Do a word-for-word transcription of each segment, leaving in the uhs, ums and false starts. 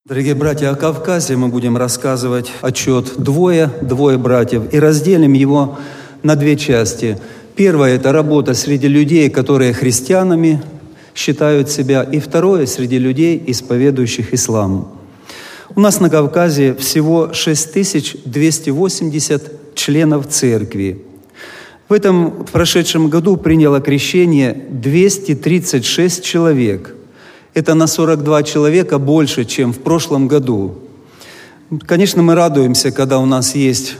Дорогие братья, о Кавказе мы будем рассказывать отчет двое, двое братьев, и разделим его на две части. Первое – это работа среди людей, которые христианами считают себя, и второе – среди людей, исповедующих ислам. У нас на Кавказе всего шесть тысяч двести восемьдесят членов церкви. В этом в прошедшем году приняло крещение двести тридцать шесть человек. Это на сорок два человека больше, чем в прошлом году. Конечно, мы радуемся, когда у нас есть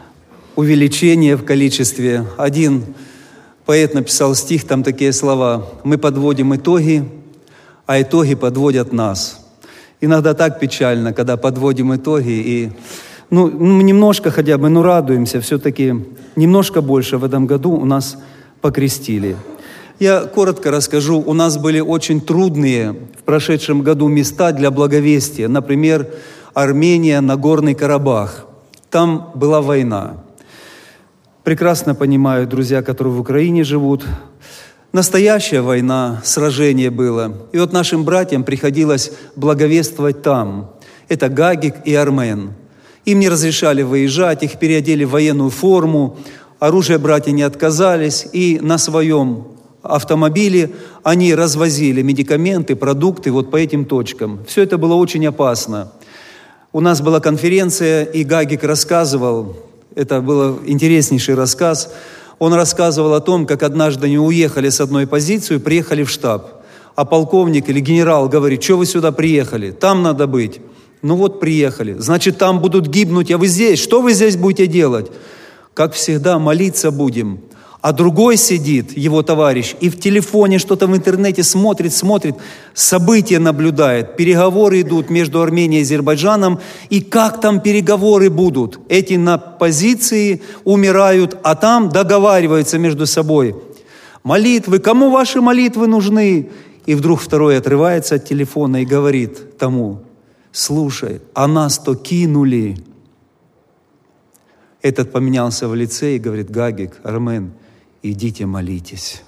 увеличение в количестве. Один поэт написал стих, там такие слова: «Мы подводим итоги, а итоги подводят нас». Иногда так печально, когда подводим итоги и, ну, немножко хотя бы, ну, радуемся, все-таки немножко больше в этом году у нас покрестили. Я коротко расскажу. У нас были очень трудные в прошедшем году места для благовестия. Например, Армения, Нагорный Карабах. Там была война. Прекрасно понимаю, друзья, которые в Украине живут. Настоящая война, сражение было. И вот нашим братьям приходилось благовествовать там. Это Гагик и Армен. Им не разрешали выезжать, их переодели в военную форму. Оружие братья не отказались. И на своем автомобиле они развозили медикаменты, продукты вот по этим точкам. Все это было очень опасно. У нас была конференция, и Гагик рассказывал, это был интереснейший рассказ, он рассказывал о том, как однажды они уехали с одной позиции, приехали в штаб, а полковник или генерал говорит: что вы сюда приехали? Там надо быть. Ну вот приехали, значит, там будут гибнуть, а вы здесь, что вы здесь будете делать? Как всегда, молиться будем. А другой сидит, его товарищ, и в телефоне что-то в интернете смотрит, смотрит, события наблюдает, переговоры идут между Арменией и Азербайджаном, и как там переговоры будут? Эти на позиции умирают, а там договариваются между собой. Молитвы, кому ваши молитвы нужны? И вдруг второй отрывается от телефона и говорит тому: слушай, а нас-то кинули. Этот поменялся в лице и говорит: Гагик, Армен, идите молитесь.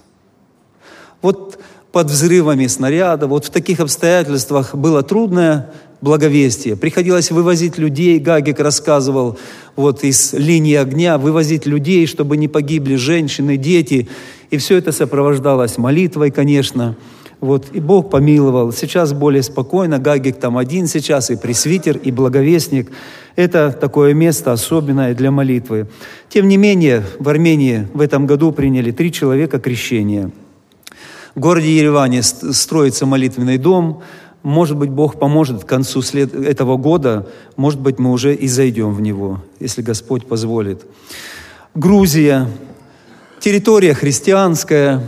Вот под взрывами снаряда, вот в таких обстоятельствах было трудное благовестие. Приходилось вывозить людей, Гагик рассказывал, вот из линии огня, вывозить людей, чтобы не погибли женщины, дети. И все это сопровождалось молитвой, конечно. Вот, и Бог помиловал. Сейчас более спокойно. Гагик там один сейчас, и пресвитер, и благовестник. Это такое место особенное для молитвы. Тем не менее, в Армении в этом году приняли три человека крещения. В городе Ереване строится молитвенный дом. Может быть, Бог поможет к концу след... этого года. Может быть, мы уже и зайдем в него, если Господь позволит. Грузия. Территория христианская.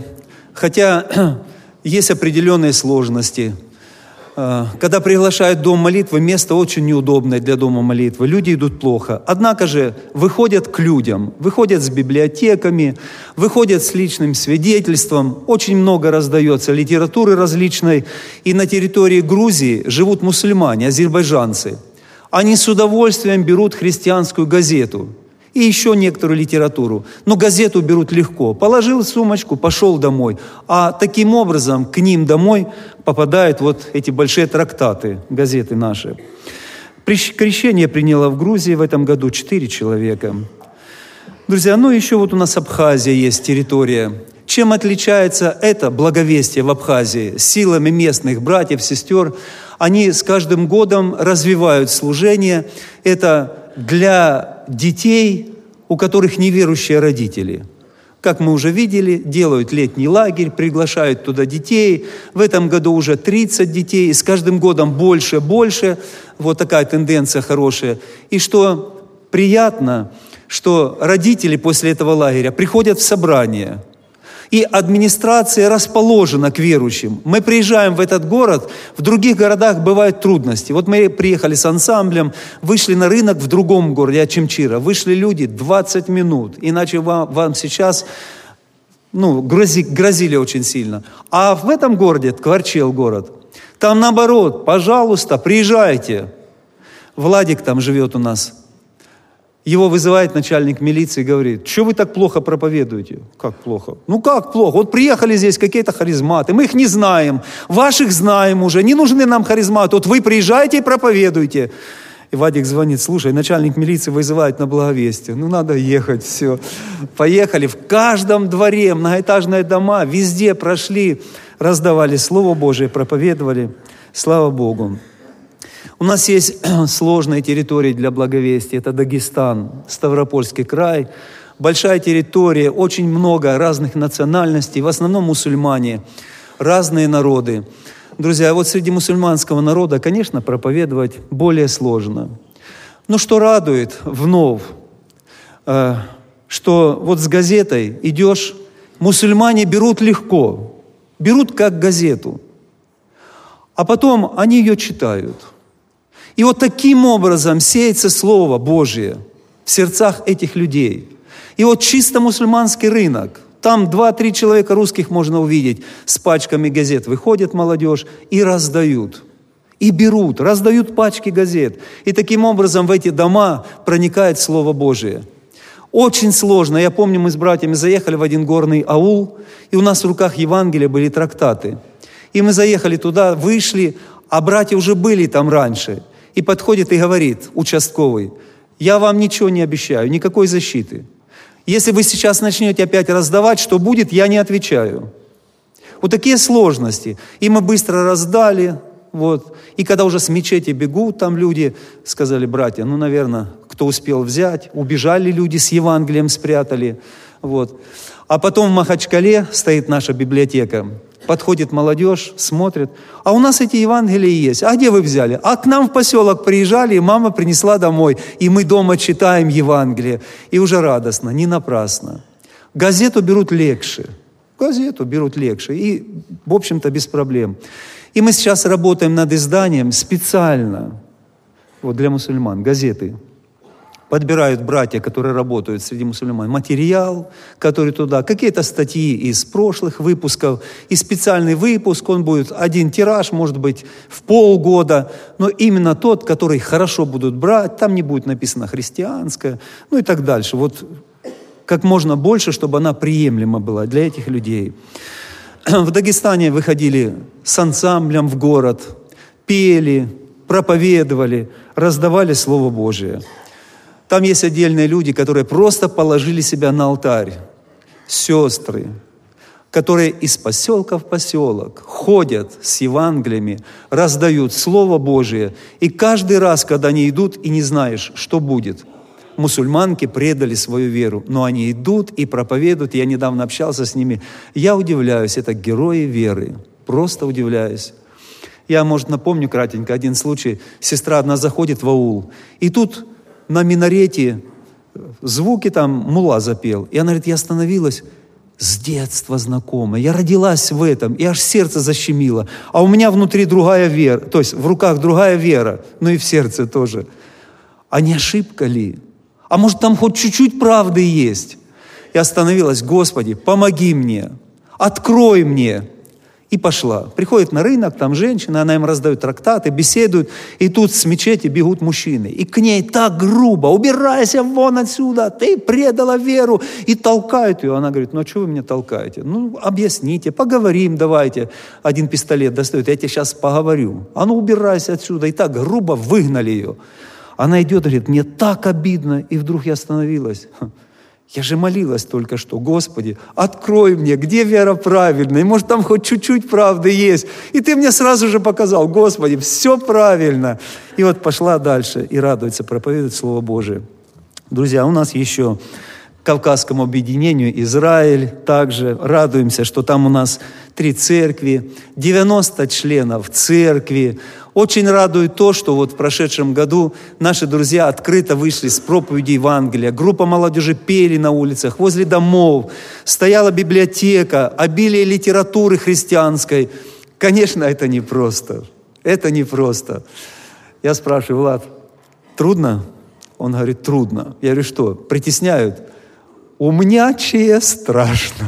Хотя есть определенные сложности. Когда приглашают в дом молитвы, место очень неудобное для дома молитвы. Люди идут плохо. Однако же выходят к людям, выходят с библиотеками, выходят с личным свидетельством. Очень много раздается литературы различной. И на территории Грузии живут мусульмане, азербайджанцы. Они с удовольствием берут христианскую газету и еще некоторую литературу. Но газету берут легко. Положил в сумочку, пошел домой. А таким образом к ним домой попадают вот эти большие трактаты, газеты наши. Крещение приняло в Грузии в этом году четыре человека. Друзья, ну еще вот у нас Абхазия есть территория. Чем отличается это благовестие в Абхазии? Силами местных братьев, сестер. Они с каждым годом развивают служение. Это для детей, у которых неверующие родители. Как мы уже видели, делают летний лагерь, приглашают туда детей. В этом году уже тридцать детей, и с каждым годом больше, больше. Вот такая тенденция хорошая. И что приятно, что родители после этого лагеря приходят в собрание. И администрация расположена к верующим. Мы приезжаем в этот город, в других городах бывают трудности. Вот мы приехали с ансамблем, вышли на рынок в другом городе, Ачимчира. Вышли люди двадцать минут, иначе вам, вам сейчас ну, грози, грозили очень сильно. А в этом городе, Ткварчел город, там наоборот, пожалуйста, приезжайте. Владик там живет у нас. Его вызывает начальник милиции и говорит: что вы так плохо проповедуете? Как плохо? Ну как плохо? Вот приехали здесь какие-то харизматы, мы их не знаем, ваших знаем уже, не нужны нам харизматы, вот вы приезжаете и проповедуете. И Вадик звонит: слушай, начальник милиции вызывает на благовестие. Ну надо ехать, все. Поехали, в каждом дворе, многоэтажные дома, везде прошли, раздавали Слово Божие, проповедовали. Слава Богу. У нас есть сложные территории для благовестия. Это Дагестан, Ставропольский край. Большая территория, очень много разных национальностей, в основном мусульмане, разные народы. Друзья, вот среди мусульманского народа, конечно, проповедовать более сложно. Но что радует вновь, что вот с газетой идешь, мусульмане берут легко, берут как газету, а потом они ее читают. И вот таким образом сеется Слово Божие в сердцах этих людей. И вот чисто мусульманский рынок, там два-три человека русских можно увидеть, с пачками газет выходит молодежь и раздают. И берут, раздают пачки газет. И таким образом в эти дома проникает Слово Божие. Очень сложно. Я помню, мы с братьями заехали в один горный аул, и у нас в руках Евангелия были трактаты. И мы заехали туда, вышли, а братья уже были там раньше. И подходит и говорит участковый: я вам ничего не обещаю, никакой защиты. Если вы сейчас начнете опять раздавать, что будет, я не отвечаю. Вот такие сложности. И мы быстро раздали. Вот. И когда уже с мечети бегут, там люди сказали: братья, ну, наверное, кто успел взять, убежали люди с Евангелием, спрятали. Вот. А потом в Махачкале стоит наша библиотека. Подходит молодежь, смотрит: а у нас эти Евангелия есть. А где вы взяли? А к нам в поселок приезжали, и мама принесла домой. И мы дома читаем Евангелие. И уже радостно, не напрасно. Газету берут легче. Газету берут легче. И, в общем-то, без проблем. И мы сейчас работаем над изданием специально вот для мусульман, газеты. Подбирают братья, которые работают среди мусульман, материал, который туда, какие-то статьи из прошлых выпусков, и специальный выпуск, он будет один тираж, может быть, в полгода, но именно тот, который хорошо будут брать, там не будет написано христианское, ну и так дальше. Вот как можно больше, чтобы она приемлема была для этих людей. В Дагестане выходили с ансамблем в город, пели, проповедовали, раздавали Слово Божие. Там есть отдельные люди, которые просто положили себя на алтарь. Сестры, которые из поселка в поселок ходят с Евангелиями, раздают Слово Божие. И каждый раз, когда они идут, и не знаешь, что будет. Мусульманки предали свою веру, но они идут и проповедуют. Я недавно общался с ними. Я удивляюсь, это герои веры. Просто удивляюсь. Я, может, напомню кратенько один случай. Сестра одна заходит в аул, и тут на минарете звуки там мулла запел. И она говорит: я остановилась, с детства знакомая. Я родилась в этом, и аж сердце защемило. А у меня внутри другая вера, то есть в руках другая вера, но и в сердце тоже. А не ошибка ли? А может, там хоть чуть-чуть правды есть? Я остановилась: Господи, помоги мне, открой мне. И пошла. Приходит на рынок, там женщина, она им раздает трактаты, беседует, и тут с мечети бегут мужчины. И к ней так грубо: убирайся вон отсюда, ты предала веру. И толкают ее. Она говорит: ну а что вы меня толкаете? Ну, объясните, поговорим давайте. Один пистолет достает: я тебе сейчас поговорю. А ну, убирайся отсюда. И так грубо выгнали ее. Она идет, говорит: мне так обидно. И вдруг я остановилась. Я же молилась только что: Господи, открой мне, где вера правильная, может, там хоть чуть-чуть правды есть. И Ты мне сразу же показал: Господи, все правильно. И вот пошла дальше и радуется, проповедует Слово Божие. Друзья, у нас еще к Кавказскому объединению Израиль также радуемся, что там у нас три церкви, девяносто членов церкви. Очень радует то, что вот в прошедшем году наши друзья открыто вышли с проповеди Евангелия. Группа молодежи пели на улицах, возле домов. Стояла библиотека, обилие литературы христианской. Конечно, это непросто. Это непросто. Я спрашиваю: Влад, трудно? Он говорит: трудно. Я говорю: что, притесняют? Умнячие страшно.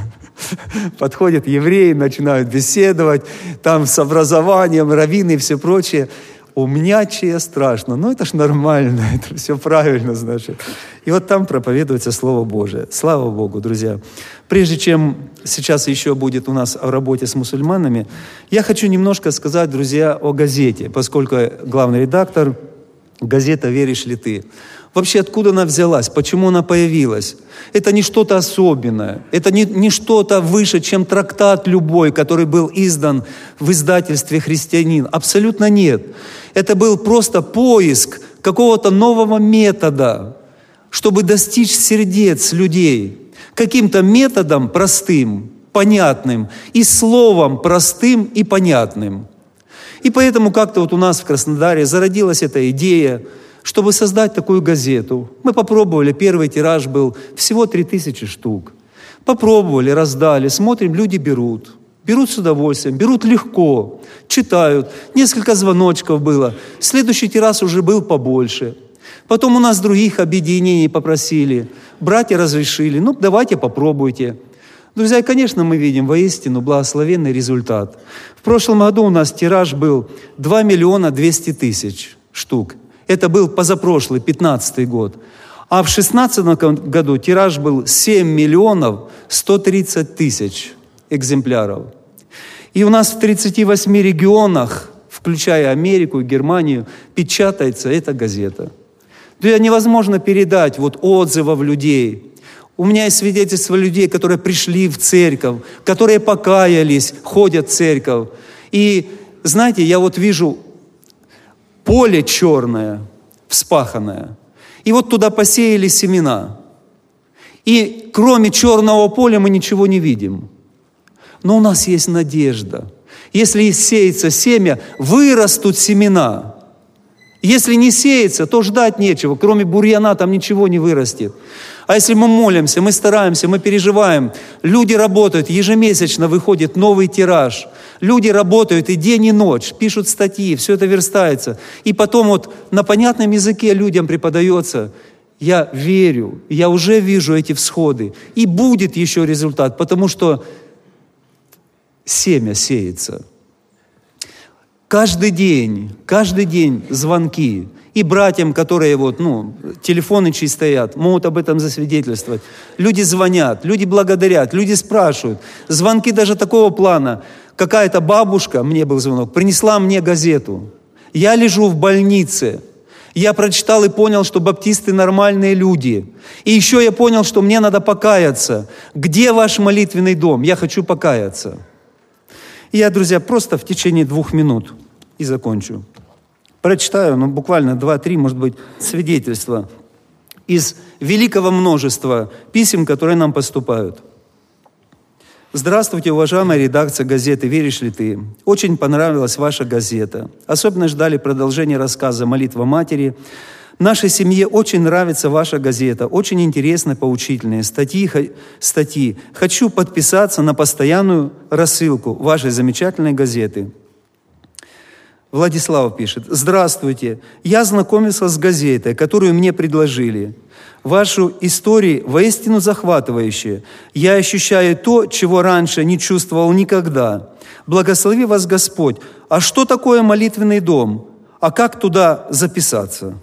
Подходят евреи, начинают беседовать, там с образованием, раввины и все прочее. умнячие страшно. Ну, это ж нормально, это все правильно, значит. И вот там проповедуется Слово Божие. Слава Богу, друзья. Прежде чем сейчас еще будет у нас о работе с мусульманами, я хочу немножко сказать, друзья, о газете, поскольку главный редактор газета «Веришь ли ты?». Вообще, откуда она взялась? Почему она появилась? Это не что-то особенное. Это не, не что-то выше, чем трактат любой, который был издан в издательстве «Христианин». Абсолютно нет. Это был просто поиск какого-то нового метода, чтобы достичь сердец людей. Каким-то методом простым, понятным, и словом простым и понятным. И поэтому как-то вот у нас в Краснодаре зародилась эта идея, чтобы создать такую газету. Мы попробовали, первый тираж был всего три тысячи штук. Попробовали, раздали, смотрим, люди берут. Берут с удовольствием, берут легко, читают. Несколько звоночков было. Следующий тираж уже был побольше. Потом у нас других объединений попросили. Братья разрешили. Ну, давайте попробуйте. Друзья, конечно, мы видим воистину благословенный результат. В прошлом году у нас тираж был два миллиона двести тысяч штук. Это был позапрошлый, пятнадцатый год. А в шестнадцатом году тираж был семь миллионов сто тридцать тысяч экземпляров. И у нас в тридцати восьми регионах, включая Америку и Германию, печатается эта газета. Да невозможно передать вот отзывов людей. У меня есть свидетельства людей, которые пришли в церковь, которые покаялись, ходят в церковь. И, знаете, я вот вижу поле черное, вспаханное. И вот туда посеяли семена. И кроме черного поля мы ничего не видим. Но у нас есть надежда. Если сеется семя, вырастут семена. Если не сеется, то ждать нечего. Кроме бурьяна там ничего не вырастет. А если мы молимся, мы стараемся, мы переживаем, люди работают, ежемесячно выходит новый тираж. Люди работают и день, и ночь, пишут статьи, все это верстается. И потом вот на понятном языке людям преподается. Я верю, я уже вижу эти всходы. И будет еще результат, потому что семя сеется. Каждый день, каждый день звонки. И братьям, которые вот, ну, телефоны чьи стоят, могут об этом засвидетельствовать. Люди звонят, люди благодарят, люди спрашивают. Звонки даже такого плана. Какая-то бабушка, мне был звонок, принесла мне газету. Я лежу в больнице. Я прочитал и понял, что баптисты нормальные люди. И еще я понял, что мне надо покаяться. Где ваш молитвенный дом? Я хочу покаяться. И я, друзья, просто в течение двух минут и закончу. Прочитаю, ну, буквально два-три, может быть, свидетельства из великого множества писем, которые нам поступают. Здравствуйте, уважаемая редакция газеты «Веришь ли ты?». Очень понравилась ваша газета. Особенно ждали продолжения рассказа «Молитва матери». Нашей семье очень нравится ваша газета. Очень интересные, поучительные статьи. статьи. Хочу подписаться на постоянную рассылку вашей замечательной газеты. Владислав пишет. Здравствуйте. Я знакомился с газетой, которую мне предложили. Вашу историю воистину захватывающие. Я ощущаю то, чего раньше не чувствовал никогда. Благослови вас Господь. А что такое молитвенный дом? А как туда записаться?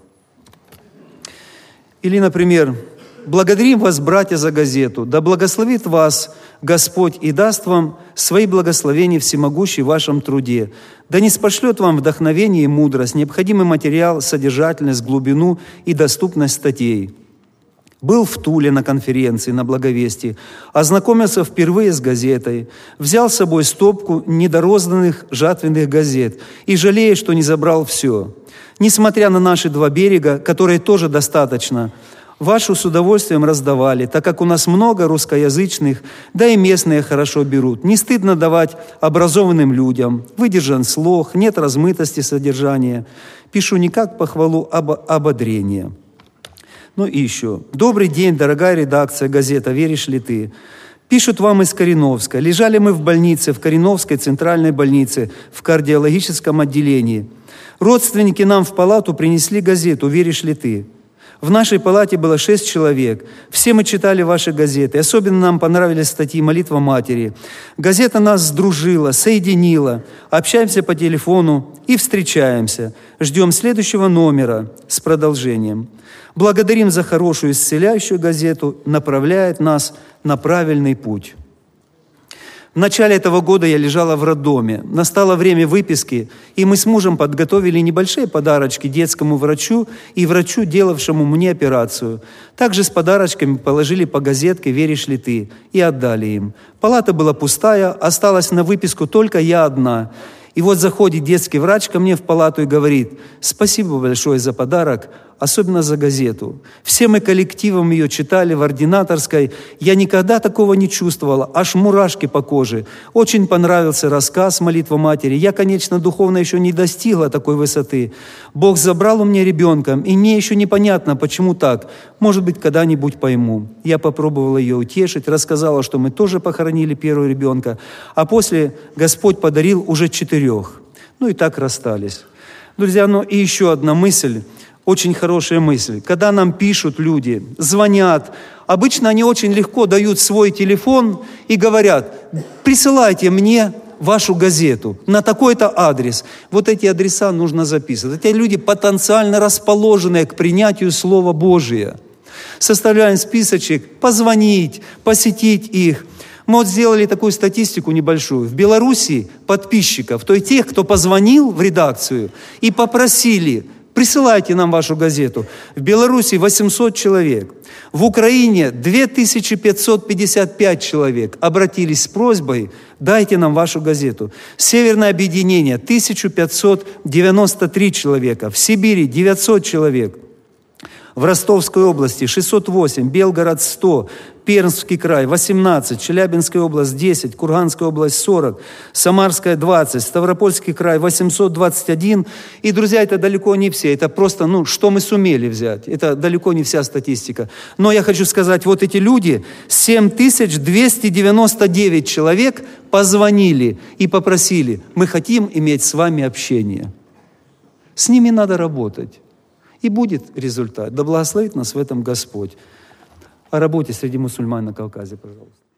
Или, например, благодарим вас, братья, за газету. Да благословит вас Господь и даст вам свои благословения всемогущий в вашем труде. Да не спошлет вам вдохновение и мудрость, необходимый материал, содержательность, глубину и доступность статей. Был в Туле на конференции на Благовестии, ознакомился впервые с газетой, взял с собой стопку недорозданных жатвенных газет и жалею, что не забрал все. Несмотря на наши два берега, которые тоже достаточно, вашу с удовольствием раздавали, так как у нас много русскоязычных, да и местные хорошо берут. Не стыдно давать образованным людям, выдержан слог, нет размытости содержания. Пишу не как похвалу, а ободрение. Ну и еще. Добрый день, дорогая редакция газета «Веришь ли ты?». Пишут вам из Кореновска. Лежали мы в больнице, в Кореновской центральной больнице, в кардиологическом отделении. Родственники нам в палату принесли газету «Веришь ли ты?». В нашей палате было шесть человек. Все мы читали ваши газеты. Особенно нам понравились статьи «Молитва матери». Газета нас сдружила, соединила. Общаемся по телефону и встречаемся. Ждем следующего номера с продолжением. Благодарим за хорошую исцеляющую газету, направляет нас на правильный путь. В начале этого года я лежала в роддоме. Настало время выписки, и мы с мужем подготовили небольшие подарочки детскому врачу и врачу, делавшему мне операцию. Также с подарочками положили по газетке «Веришь ли ты?» и отдали им. Палата была пустая, осталась на выписку только я одна. И вот заходит детский врач ко мне в палату и говорит: «Спасибо большое за подарок, особенно за газету. Все мы коллективом ее читали в ординаторской. Я никогда такого не чувствовала, аж мурашки по коже. Очень понравился рассказ «Молитва матери». Я, конечно, духовно еще не достигла такой высоты. Бог забрал у меня ребенка, и мне еще непонятно, почему так. Может быть, когда-нибудь пойму». Я попробовала ее утешить, рассказала, что мы тоже похоронили первого ребенка, а после Господь подарил уже четырех. Ну и так расстались. Друзья, ну и еще одна мысль. Очень хорошая мысль. Когда нам пишут люди, звонят, обычно они очень легко дают свой телефон и говорят: «Присылайте мне вашу газету на такой-то адрес». Вот эти адреса нужно записывать. Эти люди потенциально расположенные к принятию Слова Божия. Составляем списочек, позвонить, посетить их. Мы вот сделали такую статистику небольшую. В Беларуси подписчиков, то есть тех, кто позвонил в редакцию и попросили: «Присылайте нам вашу газету». В Беларуси восемьсот человек. В Украине две тысячи пятьсот пятьдесят пять человек обратились с просьбой: «Дайте нам вашу газету». Северное объединение тысяча пятьсот девяносто три человека. В Сибири девятьсот человек. В Ростовской области шестьсот восемь, Белгород сто, Пермский край восемнадцать, Челябинская область десять, Курганская область сорок, Самарская двадцать, Ставропольский край восемьсот двадцать один. И, друзья, это далеко не все. Это просто, ну, что мы сумели взять. Это далеко не вся статистика. Но я хочу сказать, вот эти люди, семь тысяч двести девяносто девять человек позвонили и попросили: «Мы хотим иметь с вами общение». С ними надо работать. И будет результат. Да благословит нас в этом Господь. О работе среди мусульман на Кавказе, пожалуйста.